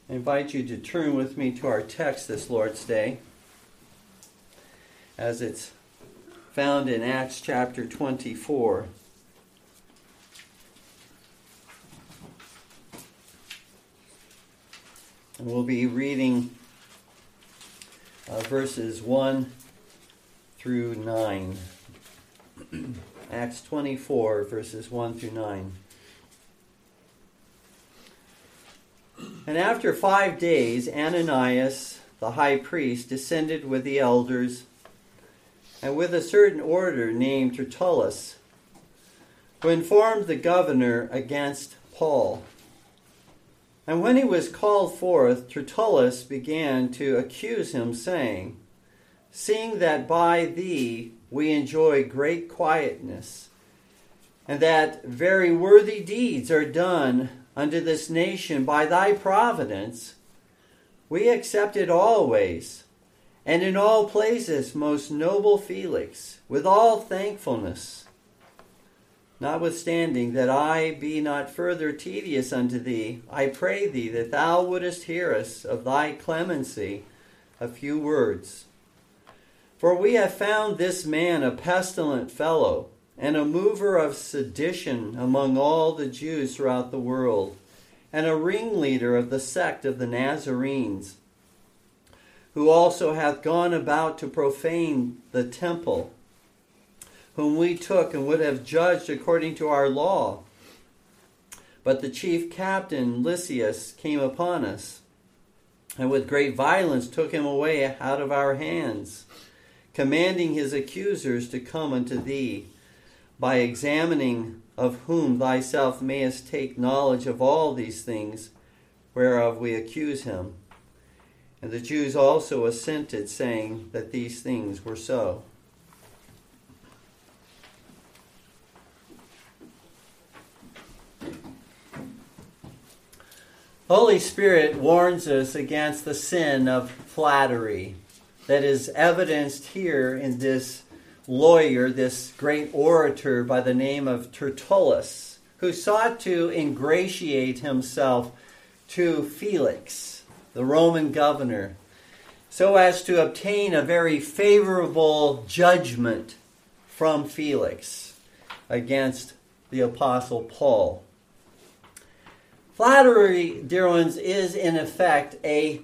I invite you to turn with me to our text this Lord's Day, as it's found in Acts chapter 24. And we'll be reading verses 1 through 9. Acts 24, verses 1 through 9. And after 5 days, Ananias, the high priest, descended with the elders and with a certain orator named Tertullus, who informed the governor against Paul. And when he was called forth, Tertullus began to accuse him, saying, "Seeing that by thee we enjoy great quietness, and that very worthy deeds are done unto this nation by thy providence, we accept it always, and in all places, most noble Felix, with all thankfulness. Notwithstanding that I be not further tedious unto thee, I pray thee that thou wouldest hear us of thy clemency a few words. For we have found this man a pestilent fellow, and a mover of sedition among all the Jews throughout the world, and a ringleader of the sect of the Nazarenes, who also hath gone about to profane the temple, whom we took and would have judged according to our law. But the chief captain Lysias came upon us, and with great violence took him away out of our hands, commanding his accusers to come unto thee, by examining of whom thyself mayest take knowledge of all these things whereof we accuse him. And the Jews also assented, saying that these things were so." Holy Spirit warns us against the sin of flattery that is evidenced here in this lawyer, this great orator by the name of Tertullus, who sought to ingratiate himself to Felix, the Roman governor, so as to obtain a very favorable judgment from Felix against the Apostle Paul. Flattery, dear ones, is in effect a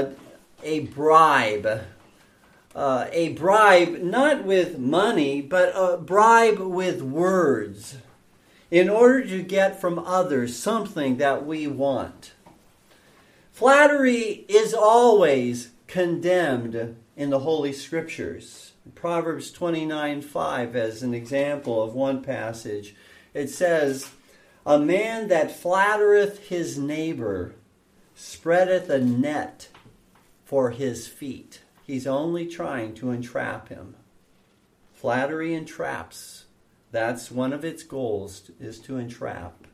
bribe. A bribe not with money, but a bribe with words, in order to get from others something that we want. Flattery is always condemned in the Holy Scriptures. Proverbs 29:5, as an example of one passage, it says, "A man that flattereth his neighbor spreadeth a net for his feet." He's only trying to entrap him. Flattery entraps. That's one of its goals, is to entrap.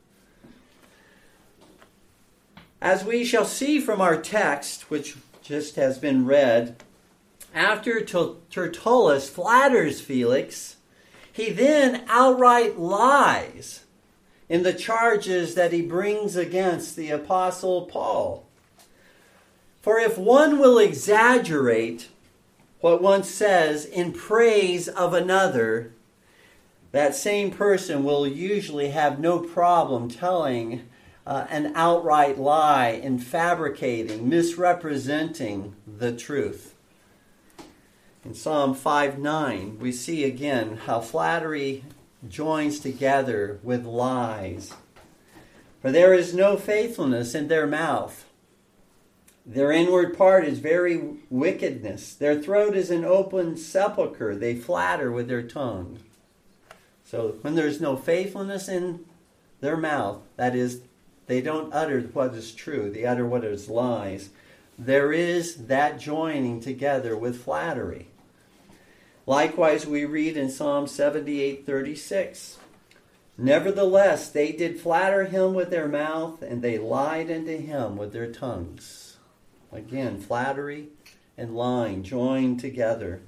As we shall see from our text, which just has been read, after Tertullus flatters Felix, he then outright lies in the charges that he brings against the Apostle Paul. For if one will exaggerate what one says in praise of another, that same person will usually have no problem telling an outright lie and fabricating, misrepresenting the truth. In Psalm 5:9, we see again how flattery joins together with lies. For there is no faithfulness in their mouth. Their inward part is very wickedness. Their throat is an open sepulchre. They flatter with their tongue. So when there's no faithfulness in their mouth, that is, they don't utter what is true, they utter what is lies, there is that joining together with flattery. Likewise, we read in Psalm 78:36, "Nevertheless, they did flatter him with their mouth, and they lied unto him with their tongues." Again, flattery and lying joined together.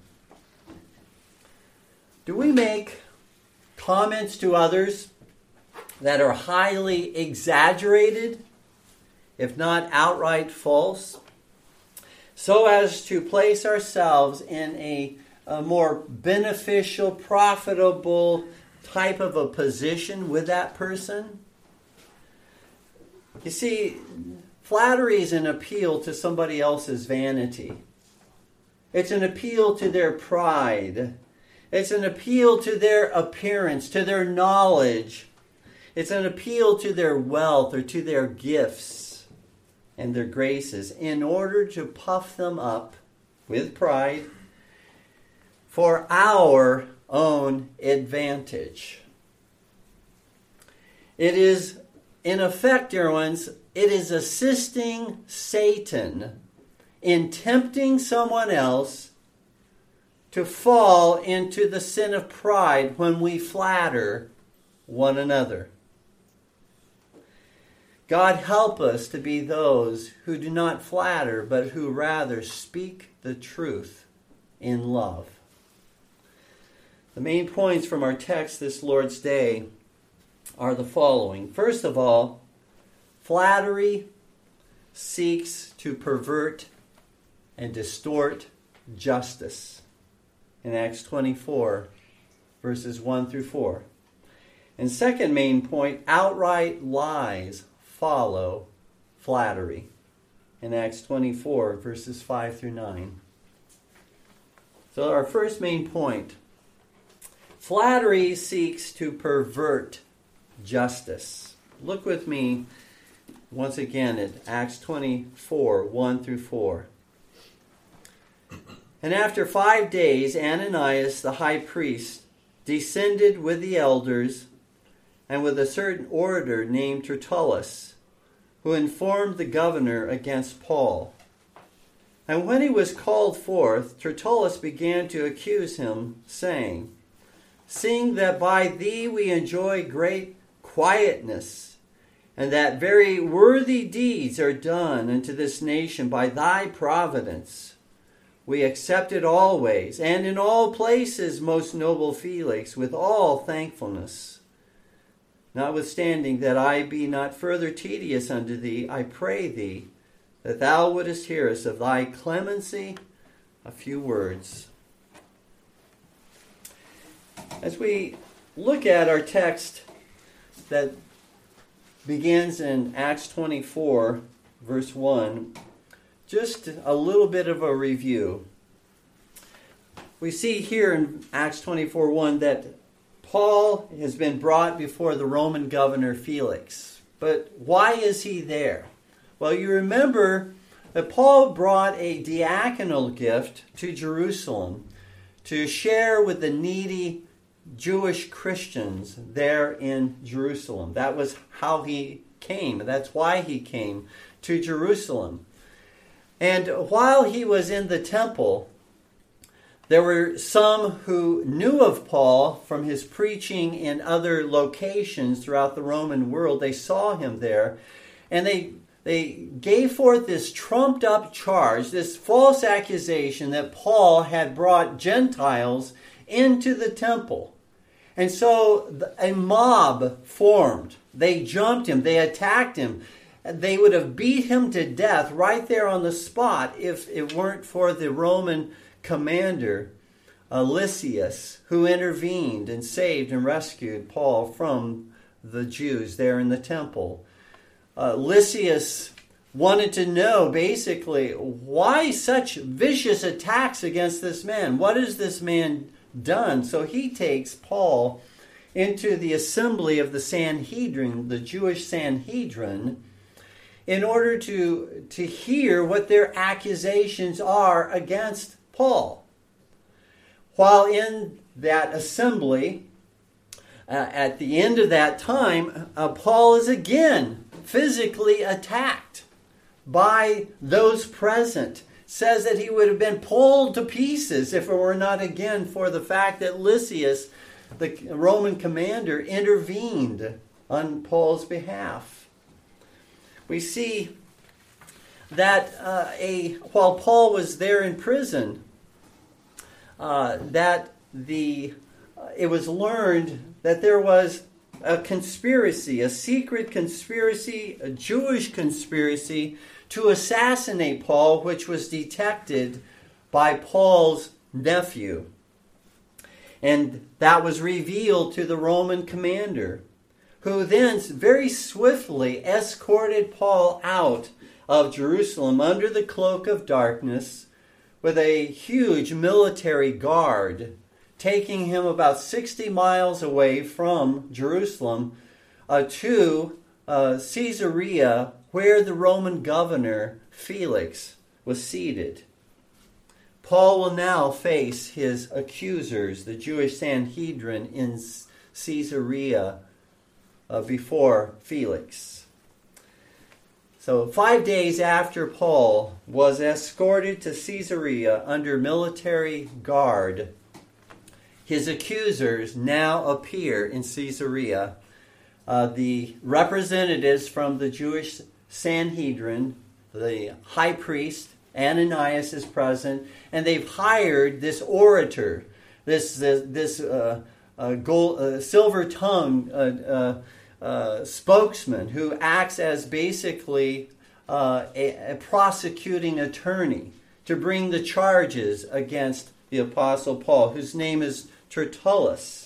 Do we make comments to others that are highly exaggerated if not outright false, so as to place ourselves in a more beneficial, profitable type of a position with that person. You see, flattery is an appeal to somebody else's vanity. It's an appeal to their pride. It's an appeal to their appearance, to their knowledge. It's an appeal to their wealth or to their gifts and their graces in order to puff them up with pride for our own advantage. It is, in effect, dear ones, it is assisting Satan in tempting someone else to fall into the sin of pride when we flatter one another. God help us to be those who do not flatter, but who rather speak the truth in love. The main points from our text this Lord's Day are the following. First of all, flattery seeks to pervert and distort justice. In Acts 24, verses 1 through 4. And second main point, outright lies follow flattery. In Acts 24, verses 5 through 9. So our first main point, flattery seeks to pervert justice. Look with me once again at Acts 24, 1 through 4. And after 5 days, Ananias the high priest descended with the elders and with a certain orator named Tertullus, who informed the governor against Paul. And when he was called forth, Tertullus began to accuse him, saying, "Seeing that by thee we enjoy great quietness, and that very worthy deeds are done unto this nation by thy providence, we accept it always, and in all places, most noble Felix, with all thankfulness. Notwithstanding that I be not further tedious unto thee, I pray thee that thou wouldest hear us of thy clemency a few words." As we look at our text that begins in Acts 24, verse 1, just a little bit of a review. We see here in Acts 24:1 that Paul has been brought before the Roman governor Felix. But why is he there? Well, you remember that Paul brought a diaconal gift to Jerusalem to share with the needy Jewish Christians there in Jerusalem. That was how he came. That's why he came to Jerusalem. And while he was in the temple, there were some who knew of Paul from his preaching in other locations throughout the Roman world. They saw him there, and they gave forth this trumped up charge, this false accusation that Paul had brought Gentiles into the temple. And so a mob formed. They jumped him. They attacked him. They would have beat him to death right there on the spot if it weren't for the Roman commander, Lysias, who intervened and saved and rescued Paul from the Jews there in the temple. Lysias wanted to know, basically, why such vicious attacks against this man? What has this man done? So he takes Paul into the assembly of the Sanhedrin, the Jewish Sanhedrin, in order to hear what their accusations are against Paul. While in that assembly, at the end of that time, Paul is again physically attacked by those present. Says that he would have been pulled to pieces if it were not again for the fact that Lysias, the Roman commander, intervened on Paul's behalf. We see that while Paul was there in prison, it was learned that there was a conspiracy, a secret conspiracy, a Jewish conspiracy to assassinate Paul, which was detected by Paul's nephew. And that was revealed to the Roman commander, who then very swiftly escorted Paul out of Jerusalem under the cloak of darkness with a huge military guard, taking him about 60 miles away from Jerusalem to Caesarea, where the Roman governor Felix was seated. Paul will now face his accusers, the Jewish Sanhedrin in Caesarea, before Felix. So 5 days after Paul was escorted to Caesarea under military guard, his accusers now appear in Caesarea. The representatives from the Jewish Sanhedrin, the high priest Ananias is present, and they've hired this orator, this silver-tongued spokesman who acts as basically a prosecuting attorney to bring the charges against the Apostle Paul, whose name is Tertullus.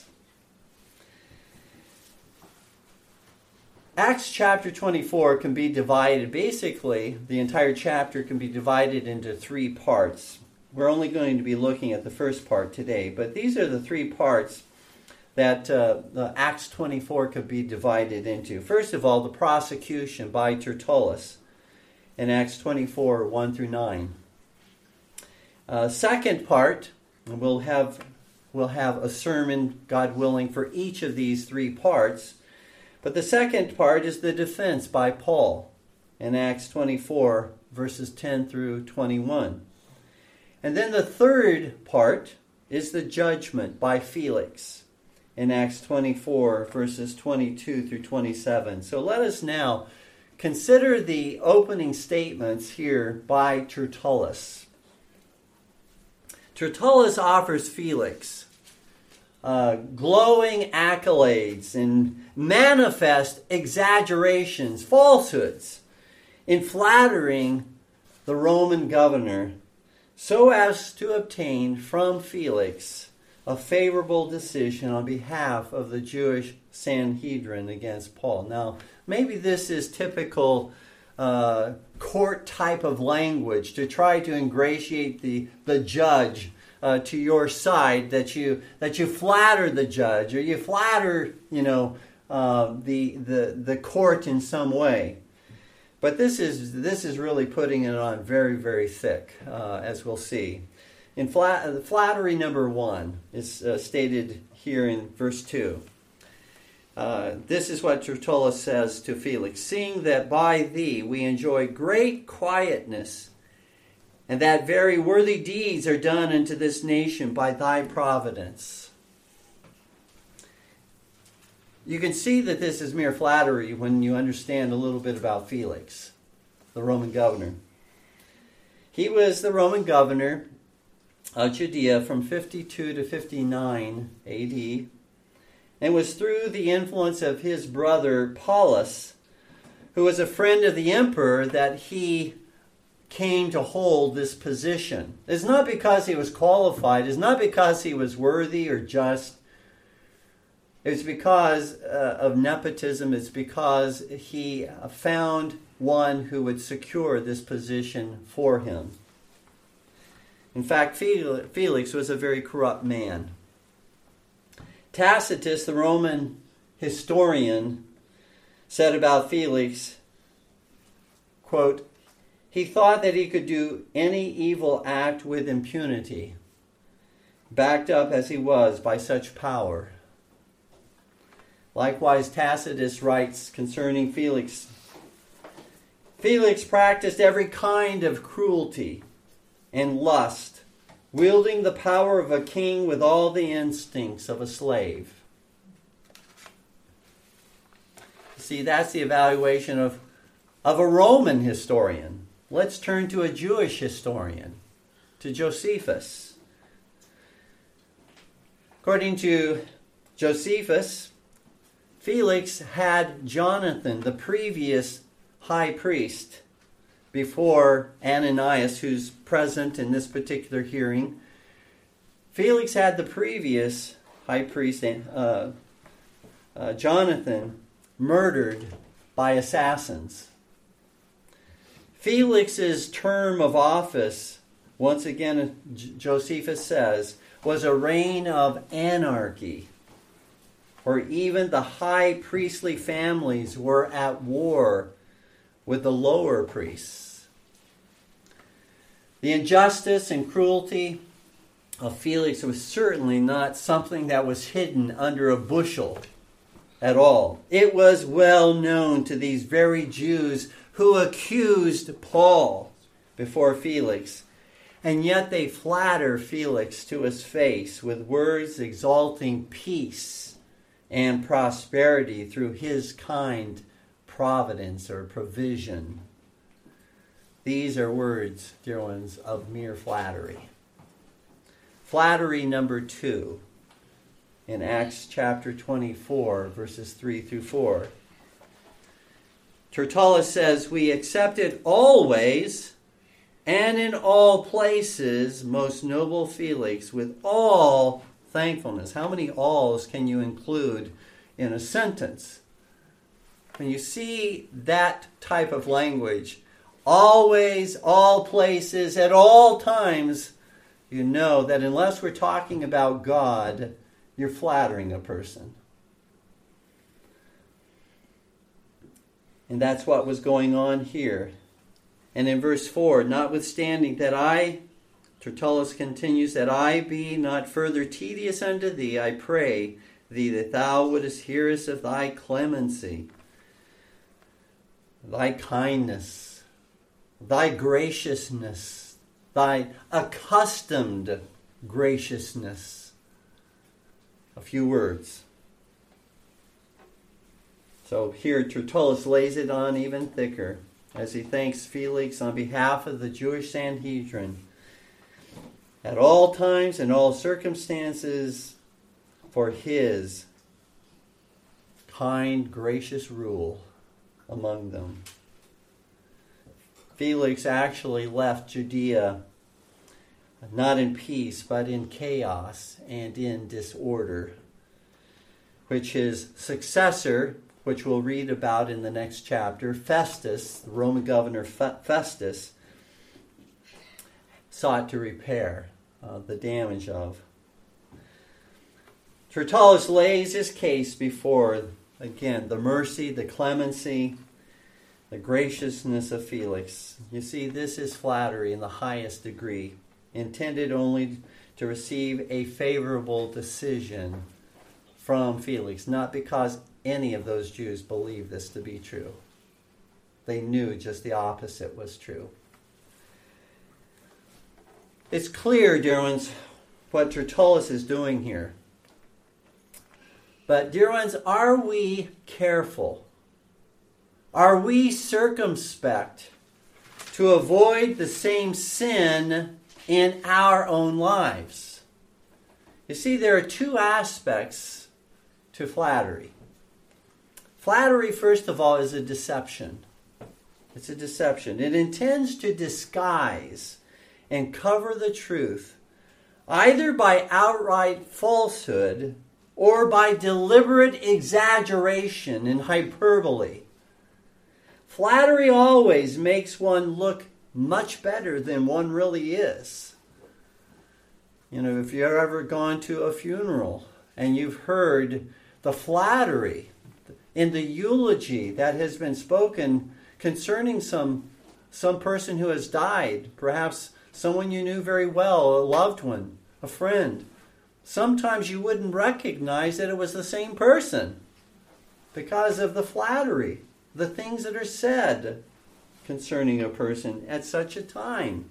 Acts chapter 24 can be divided, basically, the entire chapter can be divided into 3 parts. We're only going to be looking at the first part today, but these are the 3 parts that Acts 24 could be divided into. First of all, the prosecution by Tertullus in Acts 24, 1 through 9. Second part, we'll have a sermon, God willing, for each of these 3 parts. But the second part is the defense by Paul in Acts 24, verses 10 through 21. And then the third part is the judgment by Felix in Acts 24, verses 22 through 27. So let us now consider the opening statements here by Tertullus. Tertullus offers Felix glowing accolades and manifest exaggerations, falsehoods, in flattering the Roman governor so as to obtain from Felix a favorable decision on behalf of the Jewish Sanhedrin against Paul. Now, maybe this is typical court type of language to try to ingratiate the judge to your side, that you flatter the judge, or you flatter the court in some way. But this is really putting it on very, very thick, as we'll see. In flattery number 1 is stated here in verse 2. This is what Tertullus says to Felix: "Seeing that by thee we enjoy great quietness, and that very worthy deeds are done unto this nation by thy providence." You can see that this is mere flattery when you understand a little bit about Felix, the Roman governor. He was the Roman governor of Judea from 52 to 59 AD, and was through the influence of his brother Paulus, who was a friend of the emperor, that he came to hold this position. It's not because he was qualified. It's not because he was worthy or just. It's because of nepotism. It's because he found one who would secure this position for him. In fact, Felix was a very corrupt man. Tacitus, the Roman historian, said about Felix, quote, "He thought that he could do any evil act with impunity, backed up as he was by such power." Likewise, Tacitus writes concerning Felix, "Felix practiced every kind of cruelty and lust, wielding the power of a king with all the instincts of a slave." See, that's the evaluation of a Roman historian. Let's turn to a Jewish historian, to Josephus. According to Josephus, Felix had Jonathan, the previous high priest, before Ananias, who's present in this particular hearing. Felix had the previous high priest, Jonathan, murdered by assassins. Felix's term of office, once again, Josephus says, was a reign of anarchy, where even the high priestly families were at war with the lower priests. The injustice and cruelty of Felix was certainly not something that was hidden under a bushel at all. It was well known to these very Jews who accused Paul before Felix, and yet they flatter Felix to his face with words exalting peace and prosperity through his kind providence or provision. These are words, dear ones, of mere flattery. Flattery number 2 in Acts chapter 24, verses 3 through 4. Tertullus says, "We accepted always and in all places, most noble Felix, with all thankfulness." How many alls can you include in a sentence? When you see that type of language, always, all places, at all times, you know that unless we're talking about God, you're flattering a person. And that's what was going on here. And in verse 4, "Notwithstanding that I," Tertullus continues, "that I be not further tedious unto thee, I pray thee that thou wouldest hear us of thy clemency, thy kindness, thy graciousness, thy accustomed graciousness." A few words. So here Tertullus lays it on even thicker as he thanks Felix on behalf of the Jewish Sanhedrin at all times and all circumstances for his kind, gracious rule among them. Felix actually left Judea not in peace, but in chaos and in disorder, which his successor, which we'll read about in the next chapter, Festus, the Roman governor Festus, sought to repair the damage of. Tertullus lays his case before, again, the mercy, the clemency, the graciousness of Felix. You see, this is flattery in the highest degree, intended only to receive a favorable decision from Felix, not because any of those Jews believed this to be true. They knew just the opposite was true. It's clear, dear ones, what Tertullus is doing here. But, dear ones, are we careful? Are we circumspect to avoid the same sin in our own lives? You see, there are two aspects to flattery. Flattery, first of all, is a deception. It's a deception. It intends to disguise and cover the truth, either by outright falsehood or by deliberate exaggeration and hyperbole. Flattery always makes one look much better than one really is. You know, if you've ever gone to a funeral and you've heard the flattery in the eulogy that has been spoken concerning some person who has died, perhaps someone you knew very well, a loved one, a friend, sometimes you wouldn't recognize that it was the same person because of the flattery, the things that are said concerning a person at such a time.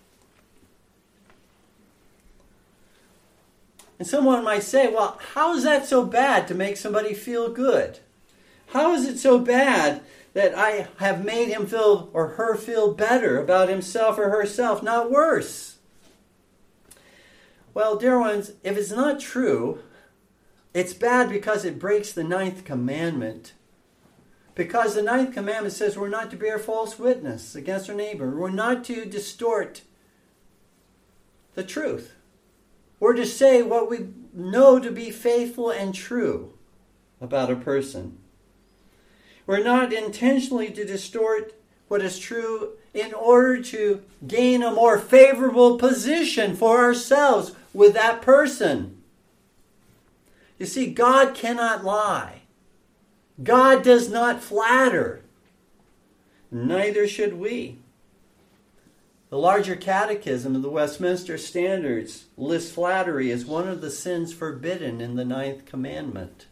And someone might say, well, how is that so bad to make somebody feel good? How is it so bad that I have made him feel or her feel better about himself or herself, not worse? Well, dear ones, if it's not true, It's bad because it breaks the 9th commandment. Because the 9th commandment says we're not to bear false witness against our neighbor. We're not to distort the truth. We're to say what we know to be faithful and true about a person. We're not intentionally to distort what is true in order to gain a more favorable position for ourselves with that person. You see, God cannot lie. God does not flatter. Neither should we. The larger catechism of the Westminster Standards lists flattery as one of the sins forbidden in the 9th commandment.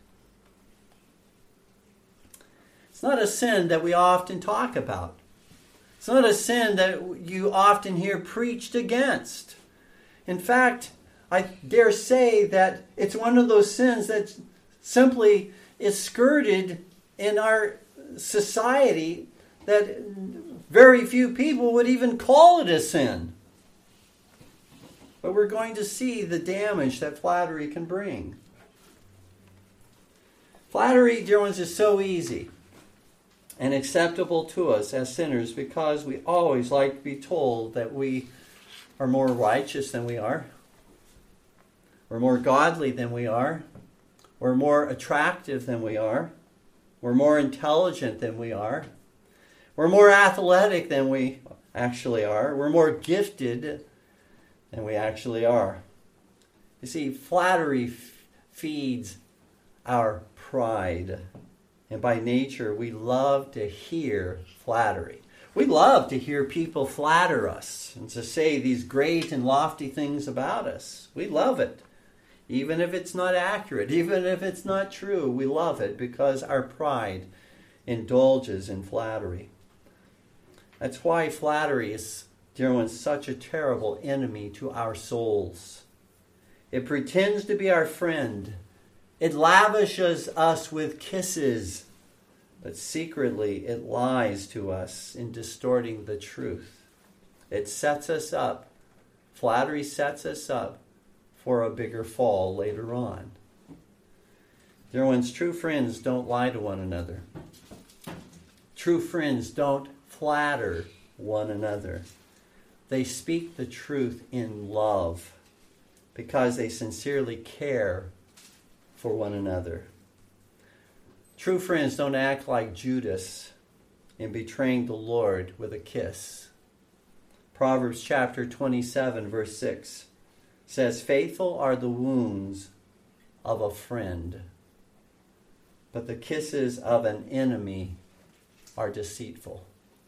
It's not a sin that we often talk about. It's not a sin that you often hear preached against. In fact, I dare say that it's one of those sins that simply is skirted in our society that very few people would even call it a sin. But we're going to see the damage that flattery can bring. Flattery, dear ones, is so easy and acceptable to us as sinners because we always like to be told that we are more righteous than we are. We're more godly than we are. We're more attractive than we are. We're more intelligent than we are. We're more athletic than we actually are. We're more gifted than we actually are. You see, flattery feeds our pride. And by nature, we love to hear flattery. We love to hear people flatter us and to say these great and lofty things about us. We love it. Even if it's not accurate, even if it's not true, we love it because our pride indulges in flattery. That's why flattery is, dear ones, such a terrible enemy to our souls. It pretends to be our friend. It lavishes us with kisses, but secretly it lies to us in distorting the truth. It sets us up. Flattery sets us up for a bigger fall later on. Dear ones, true friends don't lie to one another. True friends don't flatter one another. They speak the truth in love because they sincerely care for one another. True friends don't act like Judas in betraying the Lord with a kiss. Proverbs chapter 27, verse 6 says, "Faithful are the wounds of a friend, but the kisses of an enemy are deceitful."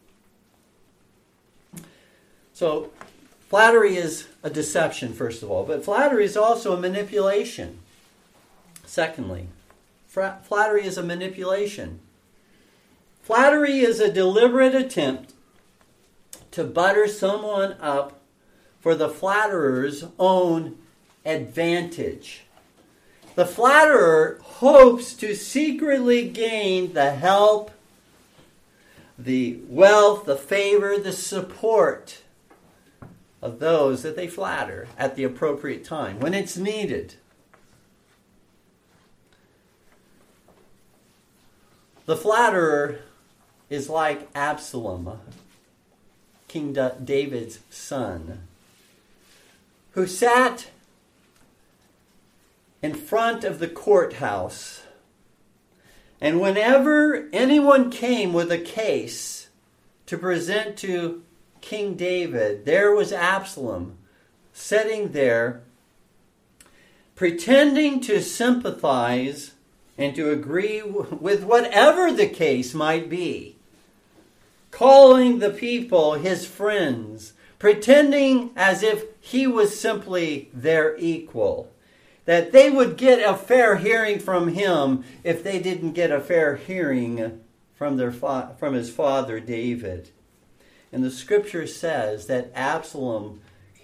So, flattery is a deception, first of all, but flattery is also a manipulation. Secondly, flattery is a manipulation. Flattery is a deliberate attempt to butter someone up for the flatterer's own advantage. The flatterer hopes to secretly gain the help, the wealth, the favor, the support of those that they flatter at the appropriate time, when it's needed. The flatterer is like Absalom, King David's son, who sat in front of the courthouse, and whenever anyone came with a case to present to King David, there was Absalom sitting there pretending to sympathize and to agree with whatever the case might be, calling the people his friends, pretending as if he was simply their equal, that they would get a fair hearing from him if they didn't get a fair hearing from his father David. And the scripture says that Absalom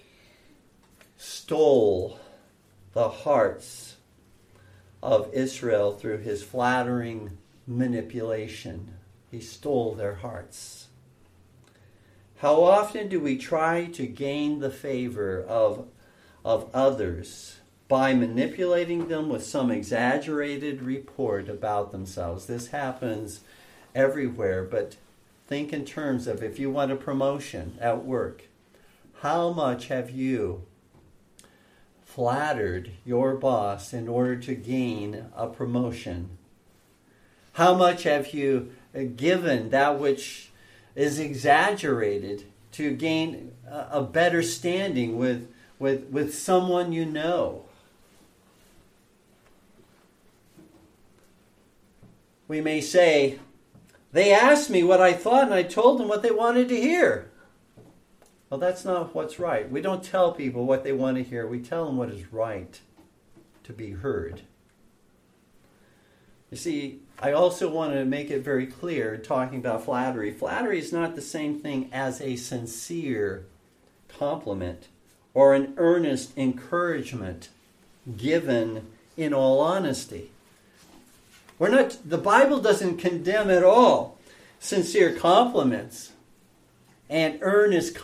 stole the hearts of Israel through his flattering manipulation. He stole their hearts. How often do we try to gain the favor of others by manipulating them with some exaggerated report about themselves. This happens everywhere, but think in terms of if you want a promotion at work, how much have you flattered your boss in order to gain a promotion? How much have you given that which is exaggerated to gain a better standing with someone you know? We may say, they asked me what I thought and I told them what they wanted to hear. Well, that's not what's right. We don't tell people what they want to hear. We tell them what is right to be heard. You see, I also want to make it very clear, talking about flattery. Flattery is not the same thing as a sincere compliment or an earnest encouragement given in all honesty. The Bible doesn't condemn at all sincere compliments and earnest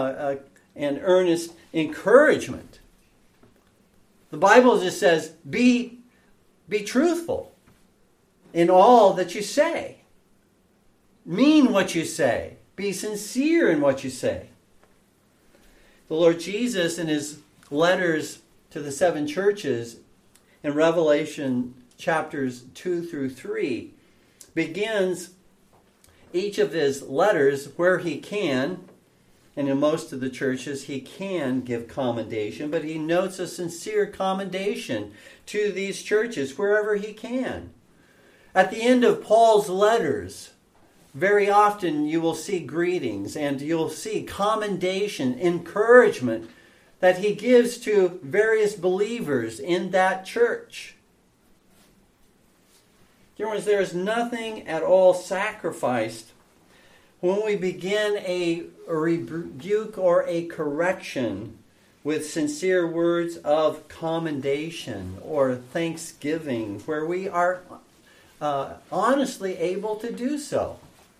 encouragement. The Bible just says, be truthful in all that you say. Mean what you say. Be sincere in what you say. The Lord Jesus, in his letters to the 7 churches in Revelation chapters 2 through 3, begins each of his letters where he can, and in most of the churches he can give commendation, but he notes a sincere commendation to these churches wherever he can. At the end of Paul's letters, very often you will see greetings and you'll see commendation, encouragement that he gives to various believers in that church. Dear ones, there is nothing at all sacrificed when we begin a rebuke or a correction with sincere words of commendation or thanksgiving, where we are honestly able to do so.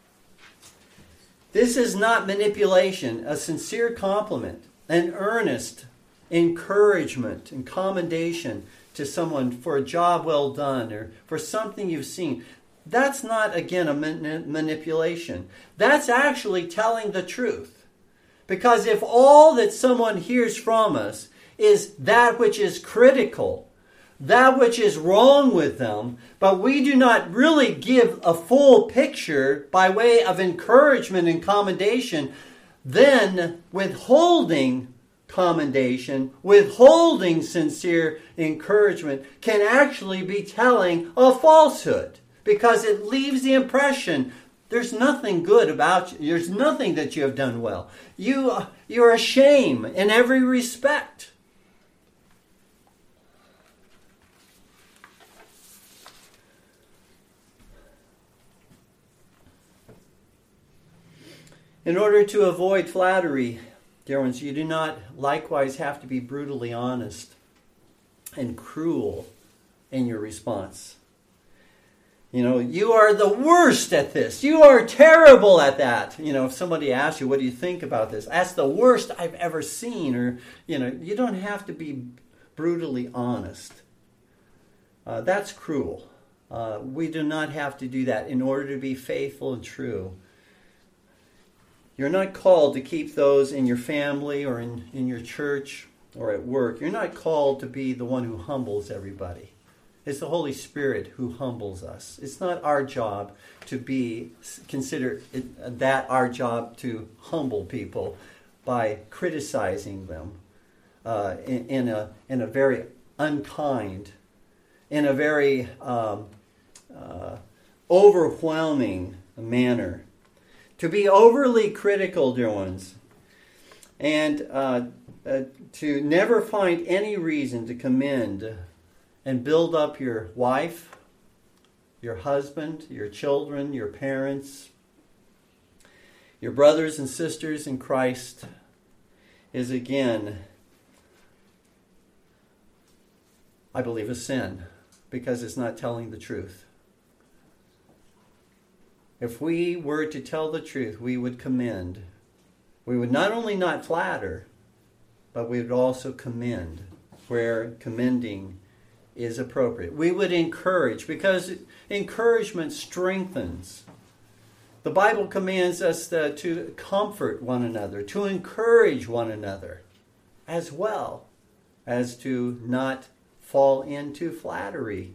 This is not manipulation. A sincere compliment, an earnest encouragement and commendation to someone for a job well done or for something you've seen. That's not, again, a manipulation. That's actually telling the truth. Because if all that someone hears from us is that which is critical, that which is wrong with them, but we do not really give a full picture by way of encouragement and commendation, then withholding commendation, withholding sincere encouragement can actually be telling a falsehood, because it leaves the impression there's nothing good about you. There's nothing that you have done well. You're a shame in every respect. In order to avoid flattery, dear ones, you do not likewise have to be brutally honest and cruel in your response. You are the worst at this. You are terrible at that. If somebody asks you, what do you think about this? That's the worst I've ever seen. Or, you don't have to be brutally honest. That's cruel. We do not have to do that in order to be faithful and true. You're not called to keep those in your family or in your church or at work. You're not called to be the one who humbles everybody. It's the Holy Spirit who humbles us. It's not our job to consider that our job to humble people by criticizing them in a very unkind, in a very overwhelming manner. To be overly critical, dear ones, and to never find any reason to commend and build up your wife, your husband, your children, your parents, your brothers and sisters in Christ is, again, I believe, a sin, because it's not telling the truth. If we were to tell the truth, we would commend. We would not only not flatter, but we would also commend where commending is appropriate. We would encourage, because encouragement strengthens. The Bible commands us to comfort one another, to encourage one another, as well as to not fall into flattery.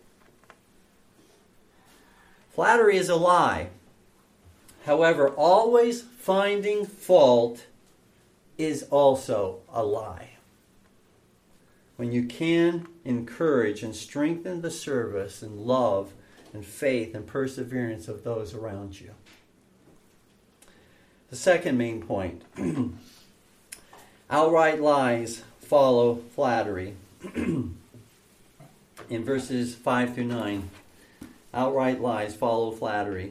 Flattery is a lie. However, always finding fault is also a lie. When you can encourage and strengthen the service and love and faith and perseverance of those around you. The second main point. Outright lies follow flattery. In verses 5 through 9, outright lies follow flattery.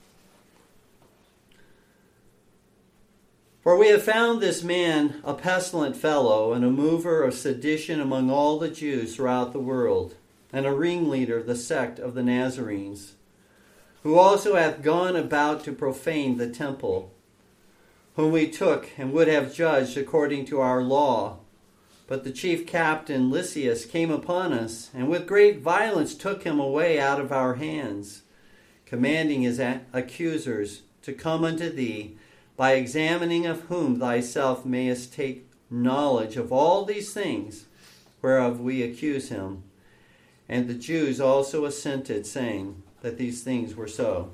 For we have found this man a pestilent fellow, and a mover of sedition among all the Jews throughout the world, and a ringleader of the sect of the Nazarenes, who also hath gone about to profane the temple, whom we took and would have judged according to our law. But the chief captain Lysias came upon us, and with great violence took him away out of our hands, commanding his accusers to come unto thee, by examining of whom thyself mayest take knowledge of all these things whereof we accuse him. And the Jews also assented, saying that these things were so.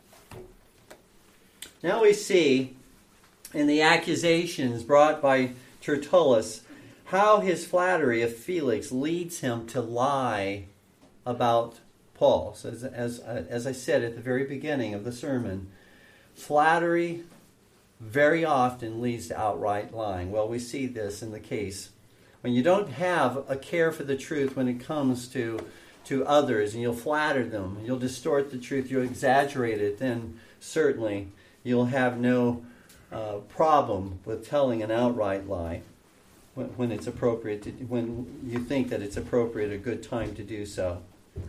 Now we see in the accusations brought by Tertullus how his flattery of Felix leads him to lie about Paul. So as I said at the very beginning of the sermon, flattery very often leads to outright lying. Well, we see this in the case when you don't have a care for the truth when it comes to others, and you'll flatter them, you'll distort the truth, you'll exaggerate it, then certainly you'll have no problem with telling an outright lie when it's appropriate, when you think that it's appropriate, a good time to do so.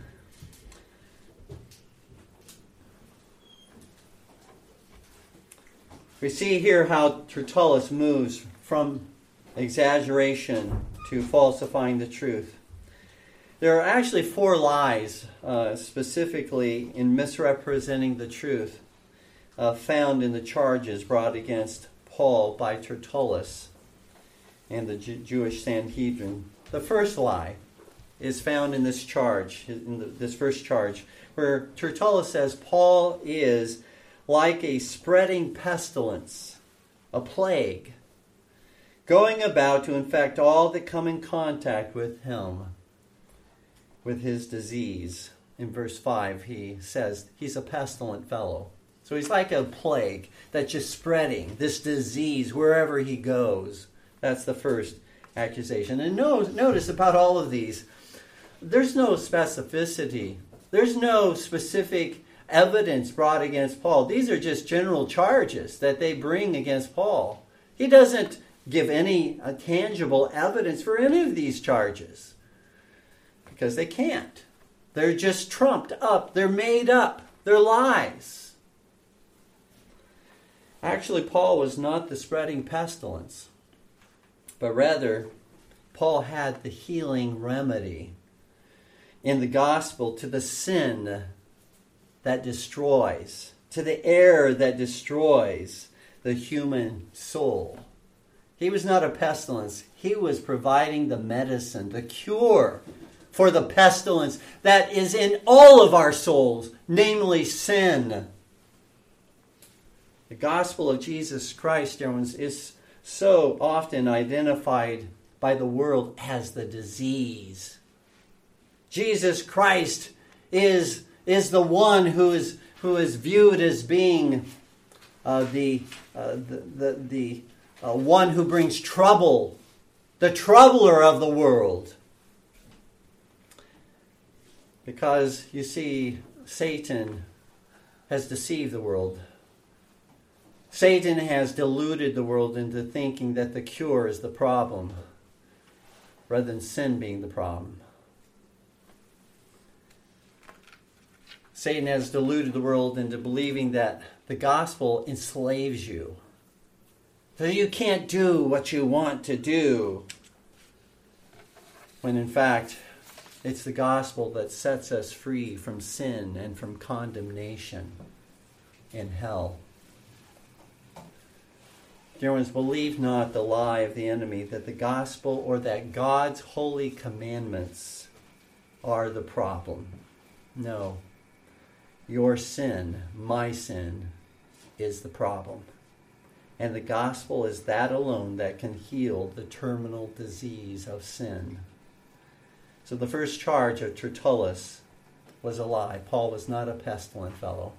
We see here how Tertullus moves from exaggeration to falsifying the truth. There are actually 4 lies, specifically in misrepresenting the truth, found in the charges brought against Paul by Tertullus and the Jewish Sanhedrin. The first lie is found in this charge, this first charge, where Tertullus says Paul is like a spreading pestilence, a plague, going about to infect all that come in contact with him, with his disease. In verse 5, he says he's a pestilent fellow. So he's like a plague that's just spreading this disease wherever he goes. That's the first accusation. And notice about all of these, there's no specificity. There's no specific evidence brought against Paul. These are just general charges that they bring against Paul. He doesn't give any tangible evidence for any of these charges because they can't. They're just trumped up. They're made up. They're lies. Actually, Paul was not the spreading pestilence, but rather Paul had the healing remedy in the gospel to the sin that destroys, to the error that destroys the human soul. He was not a pestilence. He was providing the medicine, the cure for the pestilence that is in all of our souls, namely sin. The gospel of Jesus Christ, is so often identified by the world as the disease. Jesus Christ is the one who is viewed as being the one who brings trouble, the troubler of the world. Because, you see, Satan has deceived the world. Satan has deluded the world into thinking that the cure is the problem, rather than sin being the problem. Satan has deluded the world into believing that the gospel enslaves you. So you can't do what you want to do. when in fact it's the gospel that sets us free from sin and from condemnation in hell. Dear ones, believe not the lie of the enemy that the gospel or that God's holy commandments are the problem. No. Your sin, my sin, is the problem. And the gospel is that alone that can heal the terminal disease of sin. So the first charge of Tertullus was a lie. Paul was not a pestilent fellow.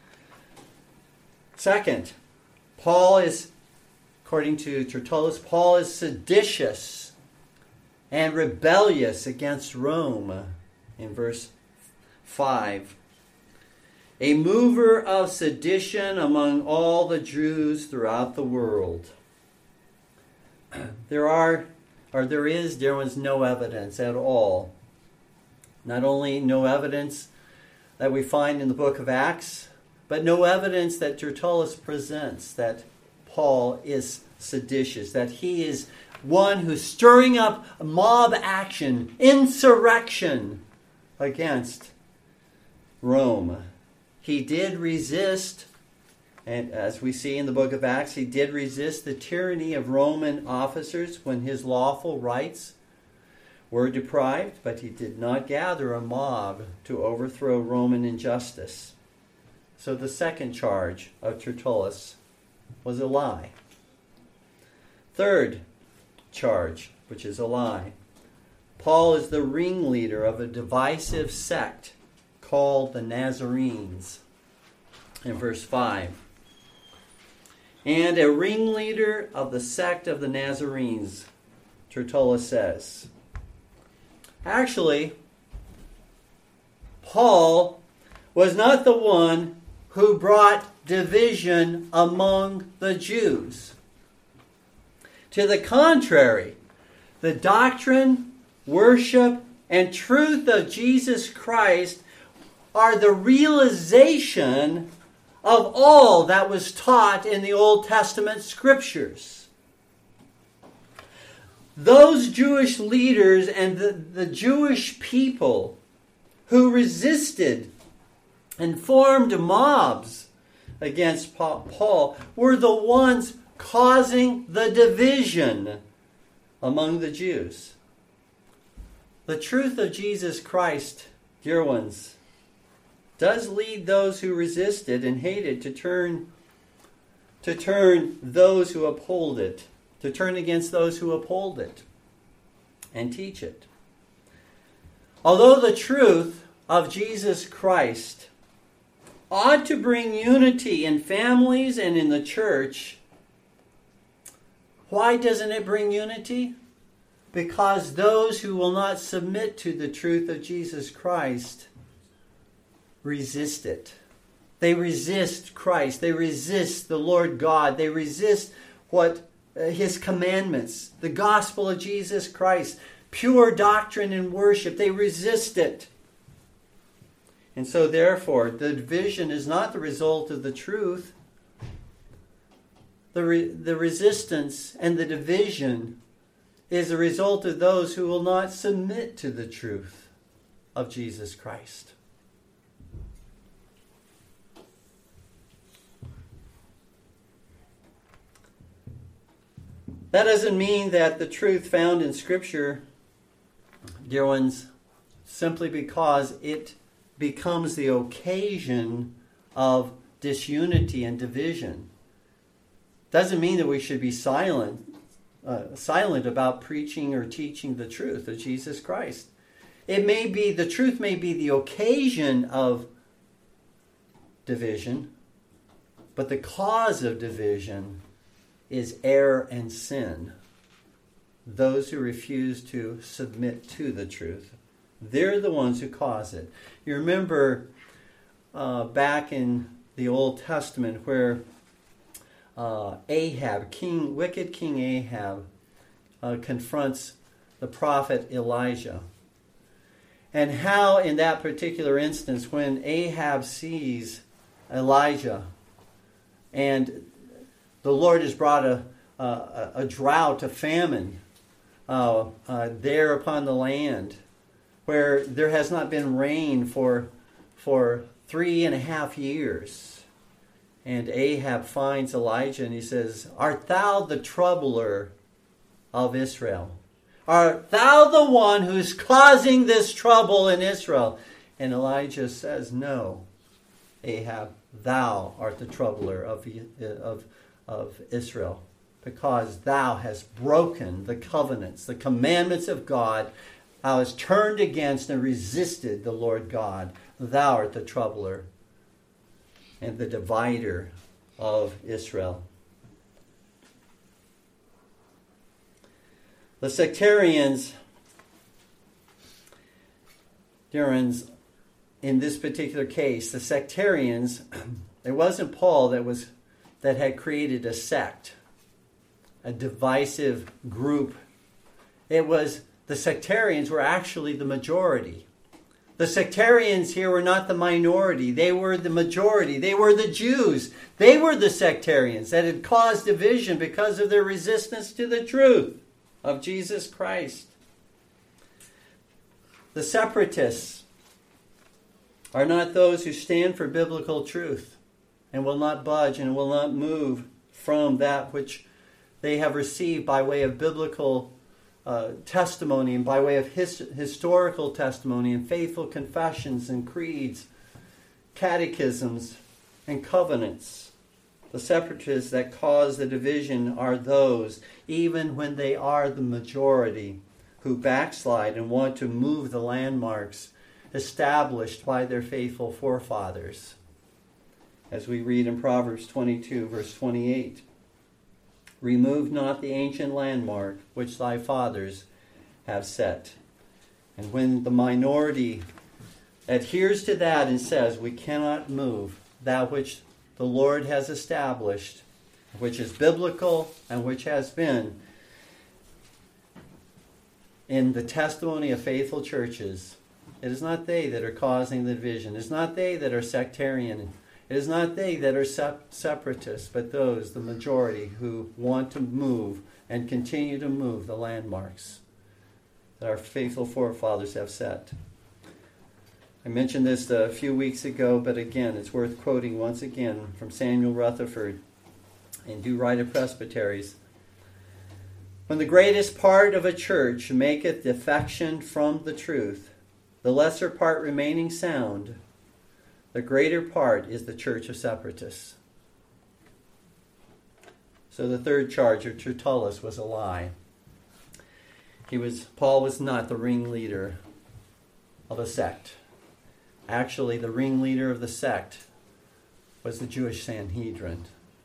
Second, according to Tertullus, Paul is seditious and rebellious against Rome in verse 5. A mover of sedition among all the Jews throughout the world. There is, dear ones, no evidence at all. Not only no evidence that we find in the book of Acts, but no evidence that Tertullus presents that Paul is seditious, that he is one who's stirring up mob action, insurrection against Rome. He did resist, and as we see in the book of Acts, he did resist the tyranny of Roman officers when his lawful rights were deprived, but he did not gather a mob to overthrow Roman injustice. So the second charge of Tertullus was a lie. Third charge, which is a lie. Paul is the ringleader of a divisive sect called the Nazarenes in verse 5. And a ringleader of the sect of the Nazarenes, Tertullus says. Actually, Paul was not the one who brought division among the Jews. To the contrary, the doctrine, worship, and truth of Jesus Christ are the realization of all that was taught in the Old Testament scriptures. Those Jewish leaders and the Jewish people who resisted and formed mobs against Paul were the ones causing the division among the Jews. The truth of Jesus Christ, dear ones, does lead those who resisted and hated to turn those who uphold it, to turn against those who uphold it and teach it. Although the truth of Jesus Christ ought to bring unity in families and in the church, why doesn't it bring unity? Because those who will not submit to the truth of Jesus Christ resist it. They resist Christ. They resist the Lord God. They resist His commandments, the gospel of Jesus Christ, pure doctrine and worship. They resist it. And so therefore, the division is not the result of the truth. The resistance and the division is the result of those who will not submit to the truth of Jesus Christ. That doesn't mean that the truth found in Scripture, dear ones, simply because it becomes the occasion of disunity and division, doesn't mean that we should be silent about preaching or teaching the truth of Jesus Christ. The truth may be the occasion of division, but the cause of division is error and sin. Those who refuse to submit to the truth, they're the ones who cause it. You remember back in the Old Testament where Ahab, wicked King Ahab, confronts the prophet Elijah. And how in that particular instance when Ahab sees Elijah and the Lord has brought a drought, a famine there upon the land, where there has not been rain for 3.5 years. And Ahab finds Elijah and he says, "Art thou the troubler of Israel? Art thou the one who's causing this trouble in Israel?" And Elijah says, "No, Ahab, thou art the troubler of Israel, because thou hast broken the covenants, the commandments of God. Thou hast turned against and resisted the Lord God. Thou art the troubler and the divider of Israel." The sectarians, in this particular case, the sectarians, it wasn't Paul that had created a sect, a divisive group. It was the sectarians were actually the majority. The sectarians here were not the minority. They were the majority. They were the Jews. They were the sectarians that had caused division because of their resistance to the truth of Jesus Christ. The separatists are not those who stand for biblical truth and will not budge and will not move from that which they have received by way of biblical testimony and by way of historical testimony and faithful confessions and creeds, catechisms, and covenants. The separatists that cause the division are those, even when they are the majority, who backslide and want to move the landmarks established by their faithful forefathers. As we read in Proverbs 22, verse 28, "Remove not the ancient landmark which thy fathers have set." And when the minority adheres to that and says, "We cannot move that which the Lord has established, which is biblical and which has been in the testimony of faithful churches," it is not they that are causing the division. It is not they that are sectarian. It is not they that are separatists, but those, the majority, who want to move and continue to move the landmarks that our faithful forefathers have set. I mentioned this a few weeks ago, but again, it's worth quoting once again from Samuel Rutherford in Do Right of Presbyteries. "When the greatest part of a church maketh defection from the truth, the lesser part remaining sound, the greater part is the church of separatists." So the third charge of Tertullus was a lie. Paul was not the ringleader of a sect. Actually, the ringleader of the sect was the Jewish Sanhedrin.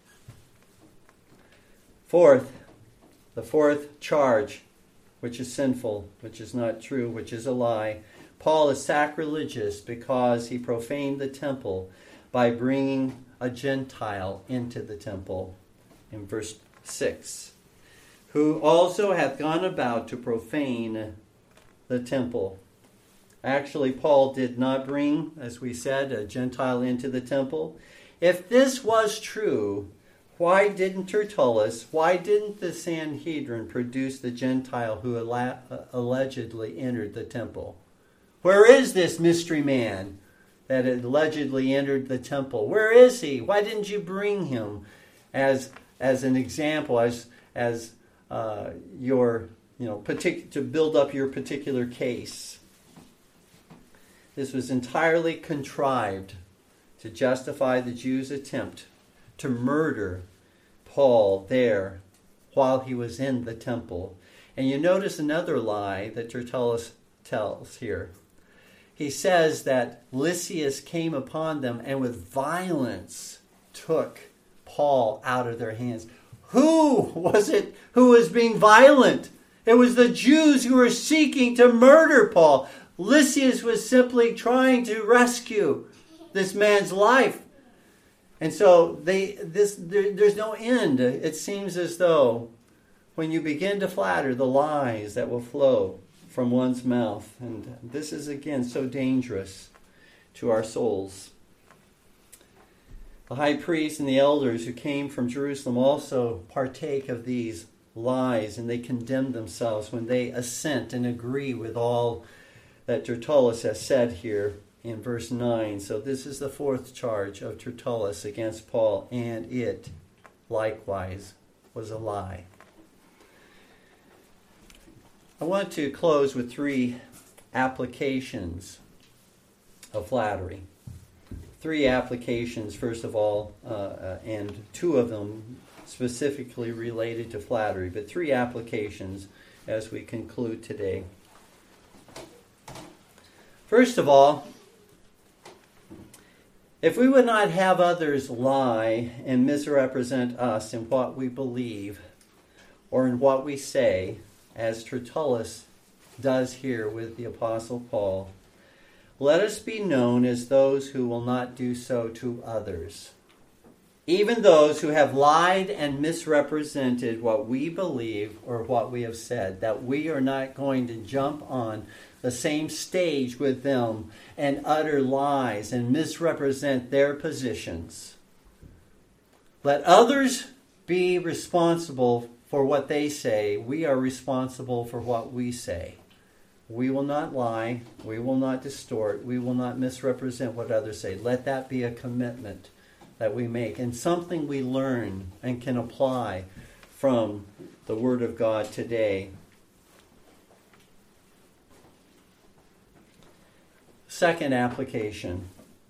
The fourth charge, which is sinful, which is not true, which is a lie. Paul is sacrilegious because he profaned the temple by bringing a Gentile into the temple. In verse 6, "Who also hath gone about to profane the temple." Actually, Paul did not bring, as we said, a Gentile into the temple. If this was true, why didn't the Sanhedrin produce the Gentile who allegedly entered the temple? Where is this mystery man that allegedly entered the temple? Where is he? Why didn't you bring him as an example, as your to build up your particular case? This was entirely contrived to justify the Jews' attempt to murder Paul there while he was in the temple. And you notice another lie that Tertullus tells here. He says that Lysias came upon them and with violence took Paul out of their hands. Who was it who was being violent? It was the Jews who were seeking to murder Paul. Lysias was simply trying to rescue this man's life. And so there's no end. It seems as though when you begin to flatter, the lies that will flow from one's mouth. And this is, again, so dangerous to our souls. The high priest and the elders who came from Jerusalem also partake of these lies and they condemn themselves when they assent and agree with all that Tertullus has said here in verse 9. So this is the fourth charge of Tertullus against Paul, and it likewise was a lie. I want to close with three applications of flattery. Three applications, first of all, and two of them specifically related to flattery, but three applications as we conclude today. First of all, if we would not have others lie and misrepresent us in what we believe or in what we say, as Tertullus does here with the Apostle Paul, let us be known as those who will not do so to others. Even those who have lied and misrepresented what we believe or what we have said, that we are not going to jump on the same stage with them and utter lies and misrepresent their positions. Let others be responsible for what they say. We are responsible for what we say. We will not lie. We will not distort. We will not misrepresent what others say. Let that be a commitment that we make and something we learn and can apply from the Word of God today. Second application.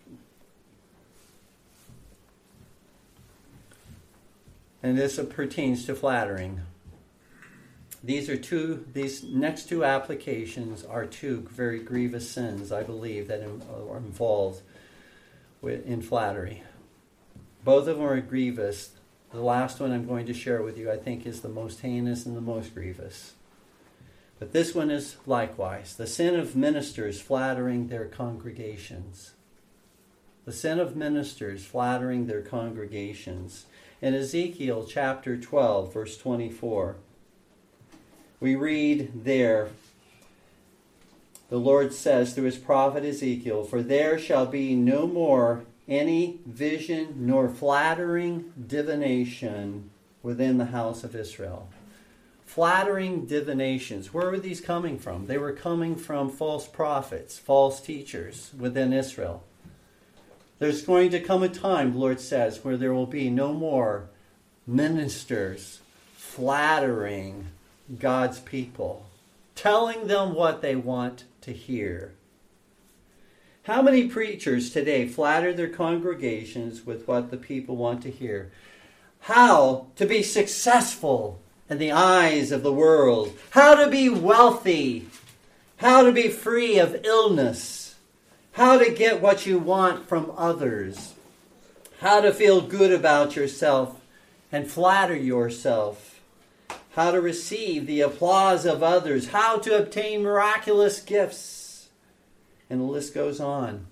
And this pertains to flattering. These next two applications are two very grievous sins, I believe, that are involved in flattery. Both of them are grievous. The last one I'm going to share with you, I think, is the most heinous and the most grievous. But this one is likewise. The sin of ministers flattering their congregations. The sin of ministers flattering their congregations. In Ezekiel chapter 12, verse 24, we read there, the Lord says through his prophet Ezekiel, "For there shall be no more any vision nor flattering divination within the house of Israel." Flattering divinations. Where were these coming from? They were coming from false prophets, false teachers within Israel. There's going to come a time, the Lord says, where there will be no more ministers flattering God's people, telling them what they want to hear. How many preachers today flatter their congregations with what the people want to hear? How to be successful in the eyes of the world. How to be wealthy. How to be free of illness. How to get what you want from others. How to feel good about yourself and flatter yourself. How to receive the applause of others. How to obtain miraculous gifts. And the list goes on.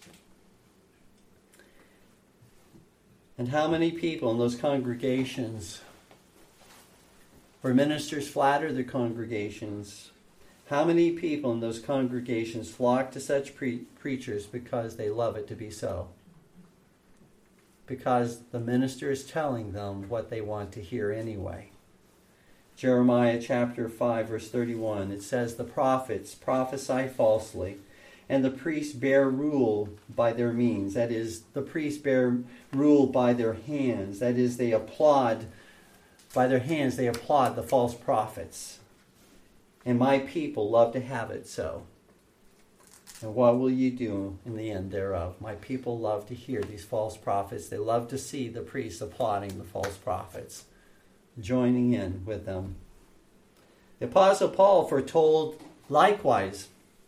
And how many people in those congregations where ministers flatter their congregations, how many people in those congregations flock to such preachers because they love it to be so? Because the minister is telling them what they want to hear anyway. Jeremiah chapter 5, verse 31, it says, "The prophets prophesy falsely, and the priests bear rule by their means." That is, the priests bear rule by their hands. That is, they applaud, by their hands they applaud the false prophets. "And my people love to have it so. And what will you do in the end thereof?" My people love to hear these false prophets. They love to see the priests applauding the false prophets, joining in with them. The Apostle Paul foretold likewise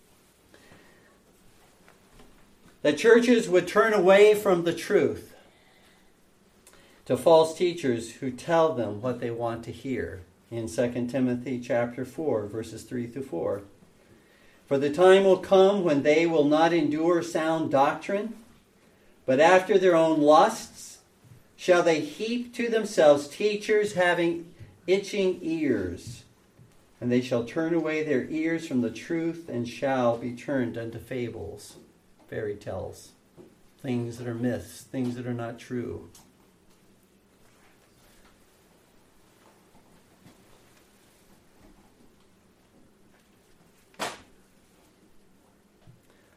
that churches would turn away from the truth to false teachers who tell them what they want to hear. In 2 Timothy chapter 4, verses 3 through 4. "For the time will come when they will not endure sound doctrine, but after their own lusts shall they heap to themselves teachers having itching ears. And they shall turn away their ears from the truth and shall be turned unto fables," fairy tales, things that are myths, things that are not true.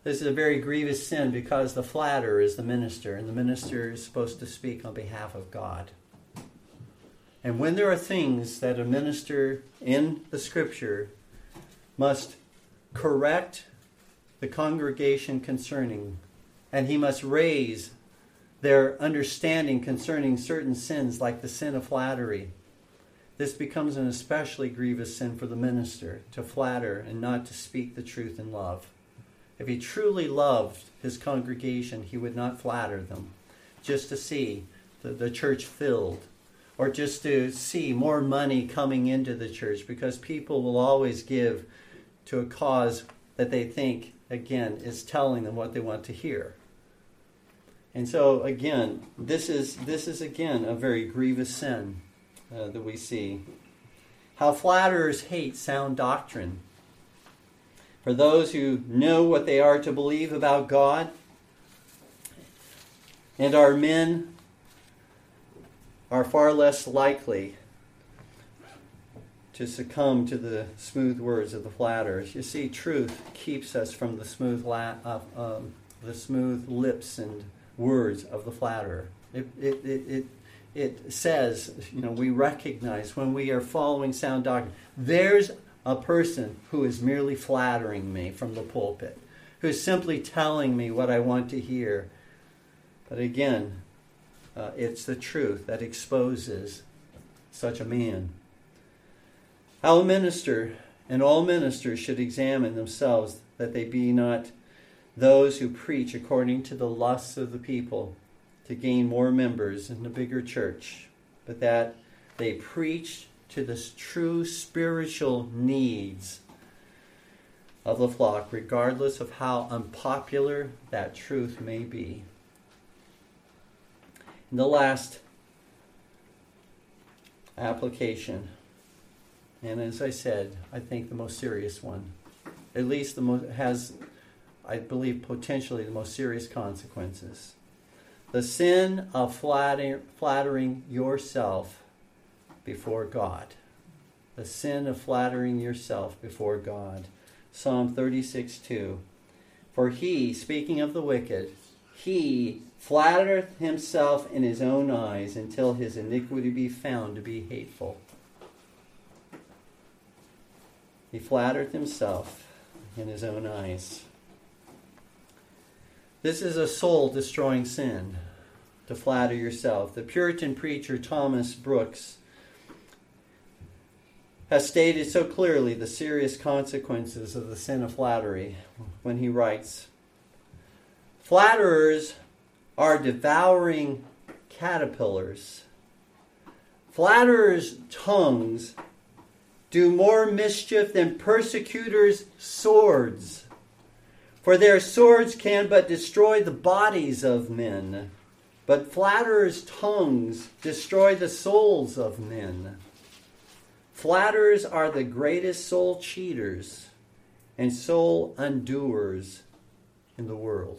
This is a very grievous sin because the flatterer is the minister, and the minister is supposed to speak on behalf of God. And when there are things that a minister in the Scripture must correct the congregation concerning, and he must raise their understanding concerning certain sins like the sin of flattery, this becomes an especially grievous sin for the minister, to flatter and not to speak the truth in love. If he truly loved his congregation, he would not flatter them just to see the church filled, or just to see more money coming into the church, because people will always give to a cause that they think, again, is telling them what they want to hear. And so, again, this is again a very grievous sin that we see. How flatterers hate sound doctrine. For those who know what they are to believe about God and our men are far less likely to succumb to the smooth words of the flatterers. You see, truth keeps us from the smooth lips and words of the flatterer. It says, we recognize when we are following sound doctrine, there's a person who is merely flattering me from the pulpit, who is simply telling me what I want to hear. But again, it's the truth that exposes such a man. How a minister and all ministers should examine themselves, that they be not those who preach according to the lusts of the people to gain more members in the bigger church, but that they preach to the true spiritual needs of the flock, regardless of how unpopular that truth may be. And the last application, and as I said, I think the most serious one, at least has, I believe, potentially the most serious consequences. The sin of flattering yourself before God. The sin of flattering yourself before God. Psalm 36:2. For he, speaking of the wicked, he flattereth himself in his own eyes until his iniquity be found to be hateful. He flattereth himself in his own eyes. This is a soul-destroying sin, to flatter yourself. The Puritan preacher Thomas Brooks has stated so clearly the serious consequences of the sin of flattery when he writes, "Flatterers are devouring caterpillars. Flatterers' tongues do more mischief than persecutors' swords. For their swords can but destroy the bodies of men, but flatterers' tongues destroy the souls of men. Flatterers are the greatest soul cheaters and soul undoers in the world."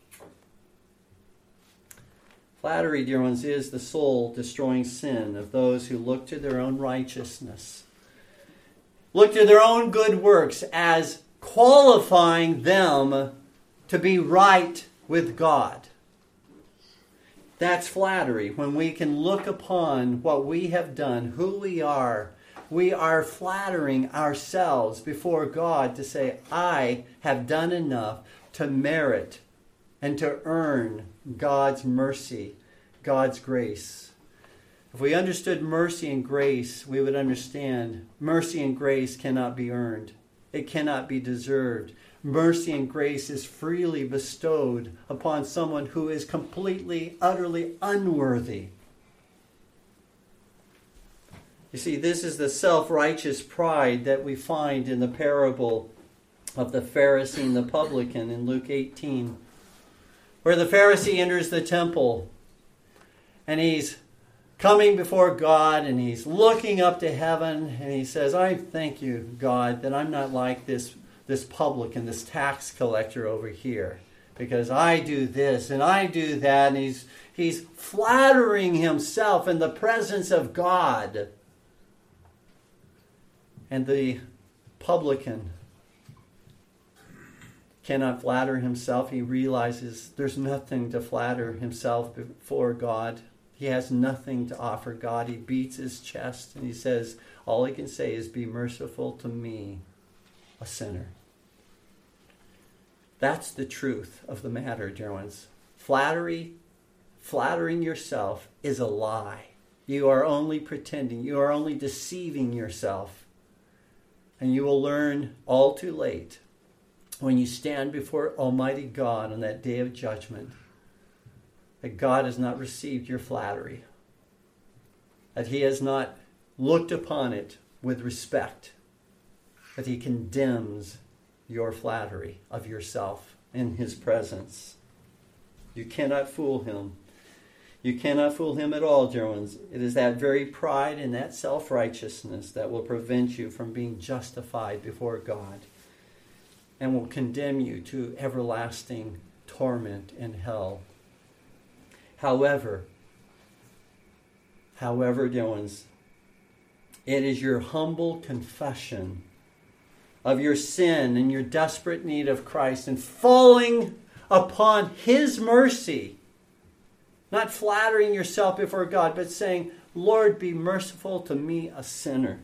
Flattery, dear ones, is the soul-destroying sin of those who look to their own righteousness, look to their own good works as qualifying them to be right with God. That's flattery. When we can look upon what we have done, who we are flattering ourselves before God to say, I have done enough to merit and to earn God's mercy, God's grace. If we understood mercy and grace, we would understand mercy and grace cannot be earned. It cannot be deserved. Mercy and grace is freely bestowed upon someone who is completely, utterly unworthy. You see, this is the self-righteous pride that we find in the parable of the Pharisee and the publican in Luke 18, where the Pharisee enters the temple and he's coming before God and he's looking up to heaven and he says, I thank you, God, that I'm not like this publican, this tax collector over here, because I do this and I do that. And he's flattering himself in the presence of God. And the publican cannot flatter himself. He realizes there's nothing to flatter himself before God. He has nothing to offer God. He beats his chest and he says, all he can say is, be merciful to me, a sinner. That's the truth of the matter, dear ones. Flattering yourself is a lie. You are only pretending. You are only deceiving yourself. And you will learn all too late when you stand before Almighty God on that day of judgment that God has not received your flattery, that he has not looked upon it with respect, that he condemns your flattery of yourself in his presence. You cannot fool him. You cannot fool him at all, dear ones. It is that very pride and that self-righteousness that will prevent you from being justified before God and will condemn you to everlasting torment in hell. However, dear ones, it is your humble confession of your sin and your desperate need of Christ and falling upon his mercy, not flattering yourself before God, but saying, Lord, be merciful to me, a sinner,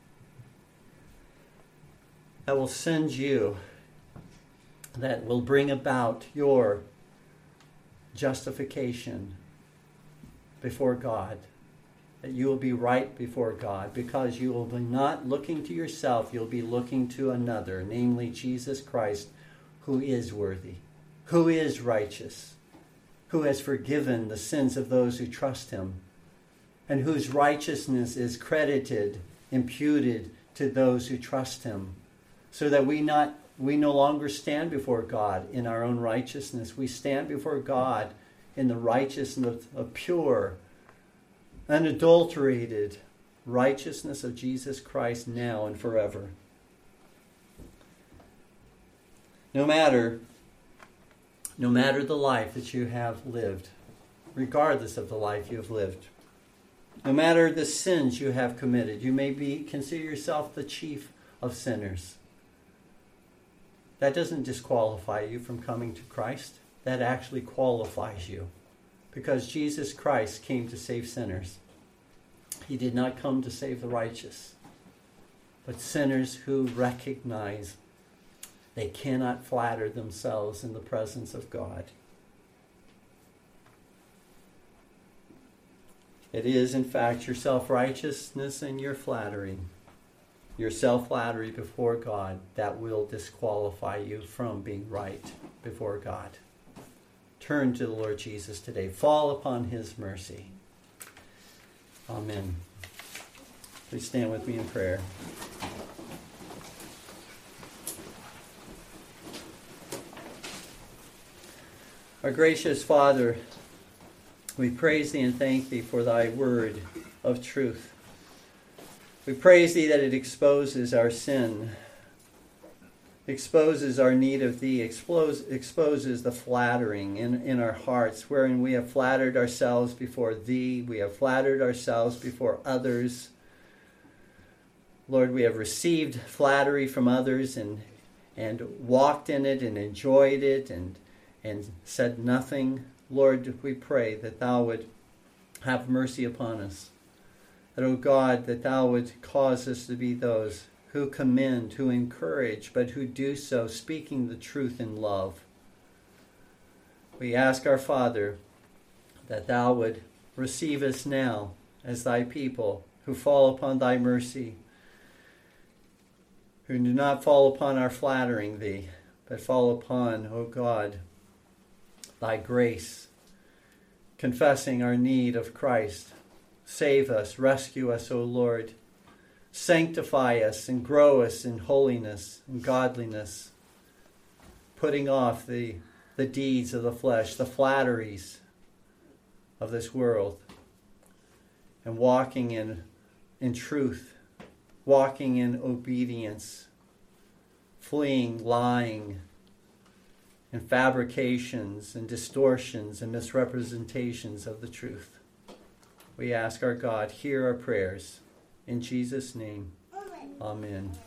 that will send you, that will bring about your justification before God, that you will be right before God, because you will be not looking to yourself, you'll be looking to another, namely Jesus Christ, who is worthy, who is righteous, who has forgiven the sins of those who trust him, and whose righteousness is credited, imputed to those who trust him, so that we no longer stand before God in our own righteousness. We stand before God in the righteousness of pure, unadulterated righteousness of Jesus Christ now and forever. No matter the life that you have lived, regardless of the life you have lived, no matter the sins you have committed, you may consider yourself the chief of sinners. That doesn't disqualify you from coming to Christ. That actually qualifies you, because Jesus Christ came to save sinners. He did not come to save the righteous, but sinners who recognize they cannot flatter themselves in the presence of God. It is, in fact, your self-righteousness and your flattery, your self-flattery before God, that will disqualify you from being right before God. Turn to the Lord Jesus today. Fall upon his mercy. Amen. Please stand with me in prayer. Our gracious Father, we praise thee and thank thee for thy word of truth. We praise thee that it exposes our sin, exposes our need of thee, exposes the flattering in our hearts, wherein we have flattered ourselves before thee, we have flattered ourselves before others. Lord, we have received flattery from others and walked in it and enjoyed it and said nothing. Lord, we pray that thou would have mercy upon us. That, O God, that thou would cause us to be those who commend, who encourage, but who do so speaking the truth in love. We ask our Father that thou would receive us now as thy people who fall upon thy mercy, who do not fall upon our flattering thee, but fall upon, O God, thy grace, confessing our need of Christ. Save us, rescue us, O Lord. Sanctify us and grow us in holiness and godliness, putting off the deeds of the flesh, the flatteries of this world, and walking in truth, walking in obedience, fleeing lying and fabrications and distortions and misrepresentations of the truth. We ask our God, hear our prayers. In Jesus' name, amen.